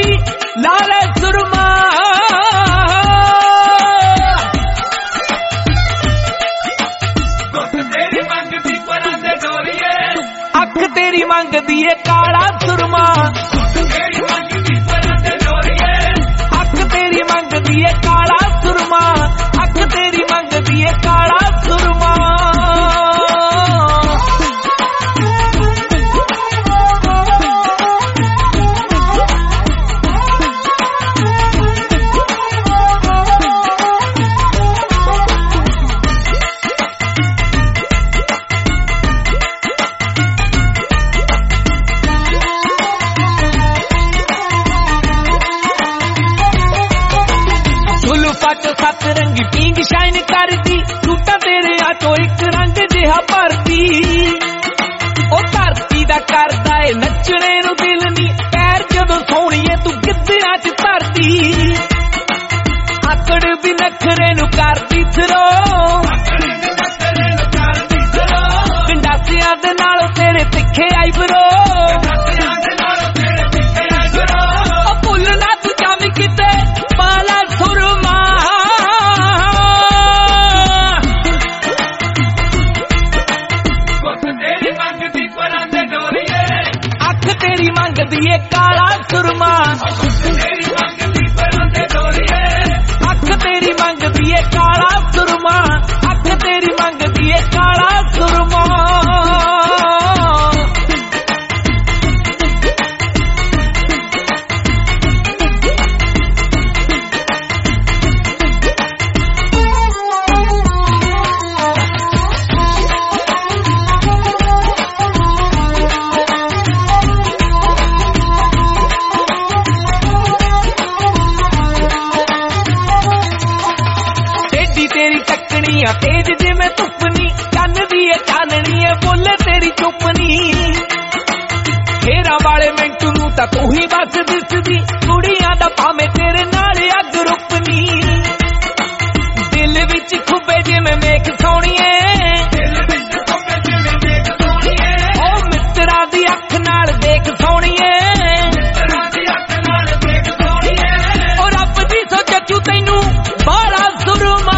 ਗੋਰੀ ਲਾਲ ਸੁਰਮਾ। ਤੇਰੀ ਮੰਗਦੀ ਪਰਾਂ ਦੇ ਡੋਰੀਏ, ਅੱਖ ਤੇਰੀ ਮੰਗਦੀ ਏ ਕਾਲਾ ਸੁਰਮਾ। ਤੇਰੀ ਮੰਗਦੀ ਪਰਾਂ ਦੇ ਡੋਰੀਏ, ਅੱਖ ਤੇਰੀ ਮੰਗਦੀ ਏ ਕਾਲਾ ਸੁਰਮਾ। ਅੱਖ ਤੇਰੀ ਮੰਗਦੀ ਏ ਕਾਲਾ ਸੁਰਮਾ। ਪੱਟ ਸੱਤ ਰੰਗੀ ਪੀਂਗ ਸ਼ਾਈਨ ਕਰਦੀ, ਸੂਟਾਂ ਤੇਰੇ ਆ ਚੋਂ ਇੱਕ ਰੰਗ ਜਿਹਾ ਭਰਦੀ। ਉਹ ਧਰਤੀ ਦਾ ਕਰਦਾ ਏ ਨੱਚਣੇ ਨੂੰ ਦਿਲ ਨੀ, ਪੈਰ ਜਦੋਂ ਸੋਹਣੀਏ ਤੂੰ ਗਿੱਧਿਆਂ ਚ ਧਰਦੀ। ਆਕੜ ਵੀ ਨਖਰੇ ਨੂੰ ਕਰਦੀ ਥਰੋ, ਗੰਡਾਸਿਆਂ ਦੇ ਨਾਲੋਂ ਤੇਰੇ ਤਿੱਖੇ ਆਈ ਬਰੋ। ਉਹ ਭੁੱਲ ਨਾ ਤੂੰ ਜਾਵੀਂ ਕਿਤੇ ਪਾਲਾ ਸੁਰਮਾ। ਤੇਰੀ ਮੰਗਦੀ ਏ ਕਾਲਾ ਸੁਰਮਾ। ਤੇਰੀ ਮੰਗਦੀ ਪਰਾਂ ਦੇ ਡੋਰੀਏ, ਅੱਖ ਤੇਰੀ ਮੰਗਦੀ ਏ ਕਾਲਾ ਸੁਰਮਾ। ਅੱਖ ਤੇਰੀ ਮੰਗਦੀ ਏ ਕਾਲਾ ਸੁਰਮਾ। ਤੇਰੀ ਚੱਕਣੀ ਆ ਤੇਜ ਜਿਵੇਂ ਧੁੱਪਨੀ, ਕੰਨ ਦੀ ਏ ਚਾਨਣੀ ਏ ਬੋਲੇ ਤੇਰੀ ਚੁੱਪਨੀ। ਖੇਰਾਂ ਵਾਲੇ ਮਿੰਟੂ ਨੂੰ ਤਾਂ ਤੂੰ ਹੀ ਬਸ ਦਿਸਦੀ, ਕੁੜੀਆਂ ਦਾ ਭਾਵੇਂ ਤੇਰੇ ਨਾਲ ਅੱਗ ਰੁਕਨੀ। ਦਿਲ ਵਿੱਚ ਖੁੱਬੇ ਜਿਵੇਂ ਮੇਖ ਸੋਹਣੀਏ, ਉਹ ਮਿੱਤਰਾਂ ਦੀ ਅੱਖ ਨਾਲ ਦੇਖ ਸੋਹਣੀਏ। ਉਹ ਰੱਬ ਦੀ ਸੋਚੂ ਤੈਨੂੰ ਬਾਲਾ ਸੁਰਮਾ।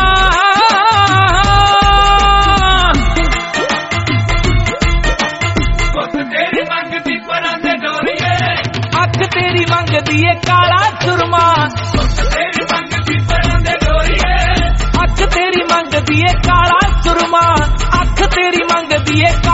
ਤੇਰੀ ਮੰਗਦੀ ਪਰਾਂ ਦੇ ਡੋਰੀਏ, ਅੱਖ ਤੇਰੀ ਮੰਗਦੀ ਏ ਕਾਲਾ ਸੁਰਮਾ। ਤੇਰੀ ਮੰਗਦੀ ਪਰਾਂ ਦੇ ਡੋਰੀਏ, ਅੱਖ ਤੇਰੀ ਮੰਗਦੀ ਏ ਕਾਲਾ ਸੁਰਮਾ। ਅੱਖ ਤੇਰੀ ਮੰਗਦੀ ਏ